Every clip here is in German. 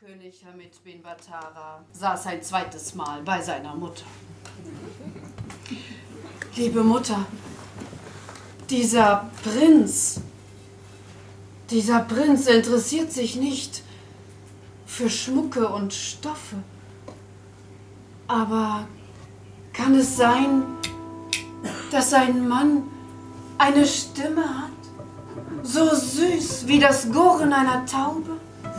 König Hamid bin Batara saß ein zweites Mal bei seiner Mutter. Liebe Mutter, dieser Prinz interessiert sich nicht für Schmucke und Stoffe. Aber kann es sein, dass ein Mann eine Stimme hat, so süß wie das Gurren einer Taube?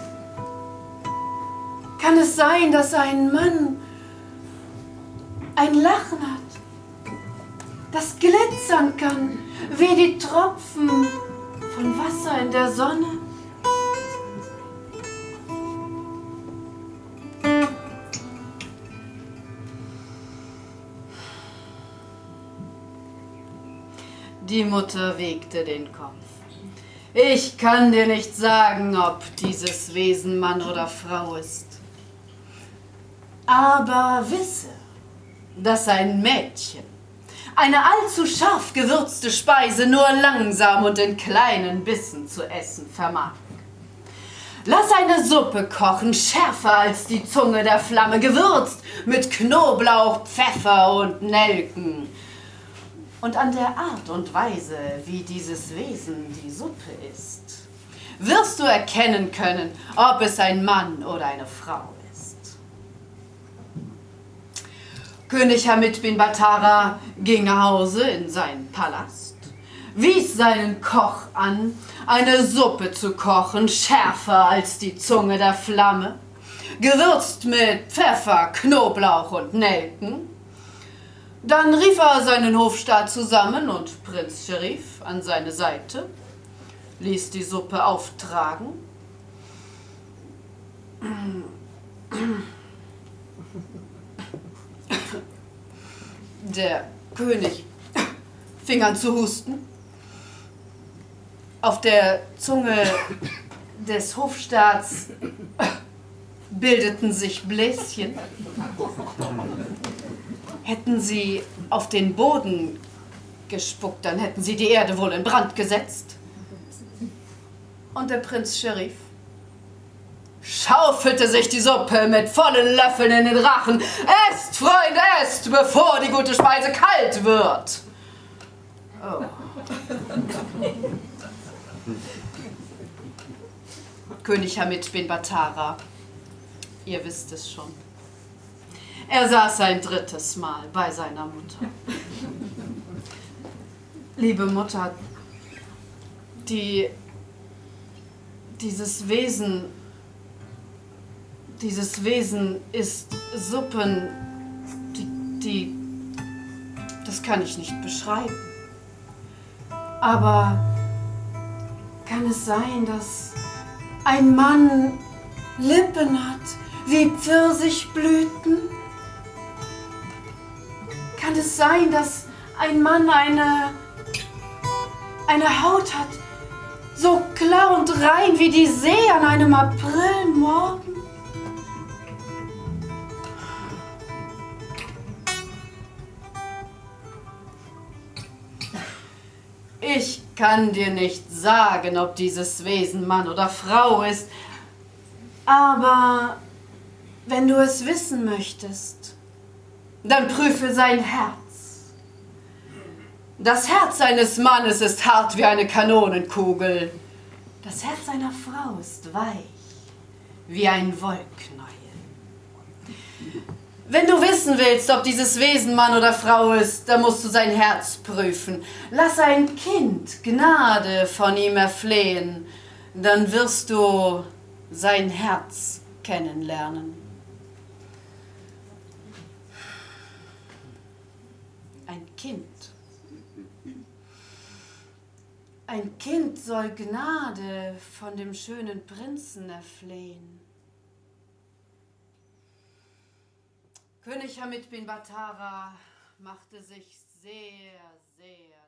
Kann es sein, dass ein Mann ein Lachen hat, das glitzern kann wie die Tropfen von Wasser in der Sonne? Die Mutter wiegte den Kopf. Ich kann dir nicht sagen, ob dieses Wesen Mann oder Frau ist. Aber wisse, dass ein Mädchen eine allzu scharf gewürzte Speise nur langsam und in kleinen Bissen zu essen vermag. Lass eine Suppe kochen, schärfer als die Zunge der Flamme, gewürzt mit Knoblauch, Pfeffer und Nelken. Und an der Art und Weise, wie dieses Wesen die Suppe isst, wirst du erkennen können, ob es ein Mann oder eine Frau ist. König Hamid bin Batara ging nach Hause in seinen Palast, wies seinen Koch an, eine Suppe zu kochen, schärfer als die Zunge der Flamme, gewürzt mit Pfeffer, Knoblauch und Nelken. Dann rief er seinen Hofstaat zusammen und Prinz Scherif an seine Seite, ließ die Suppe auftragen. Der König fing an zu husten. Auf der Zunge des Hofstaats bildeten sich Bläschen. Hätten sie auf den Boden gespuckt, dann hätten sie die Erde wohl in Brand gesetzt. Und der Prinz Scherif schaufelte sich die Suppe mit vollen Löffeln in den Rachen. Esst, Freunde, esst, bevor die gute Speise kalt wird. Oh. König Hamid bin Batara, ihr wisst es schon. Er saß ein drittes Mal bei seiner Mutter. Liebe Mutter, dieses Wesen isst Suppen, das kann ich nicht beschreiben. Aber kann es sein, dass ein Mann Lippen hat wie Pfirsichblüten? Kann es sein, dass ein Mann eine Haut hat, so klar und rein wie die See an einem Aprilmorgen? Ich kann dir nicht sagen, ob dieses Wesen Mann oder Frau ist, aber wenn du es wissen möchtest, dann prüfe sein Herz. Das Herz eines Mannes ist hart wie eine Kanonenkugel. Das Herz einer Frau ist weich wie ein Wollknäuel. Wenn du wissen willst, ob dieses Wesen Mann oder Frau ist, dann musst du sein Herz prüfen. Lass ein Kind Gnade von ihm erflehen, dann wirst du sein Herz kennenlernen. Ein Kind. Ein Kind soll Gnade von dem schönen Prinzen erflehen. König Hamid bin Batara machte sich sehr, sehr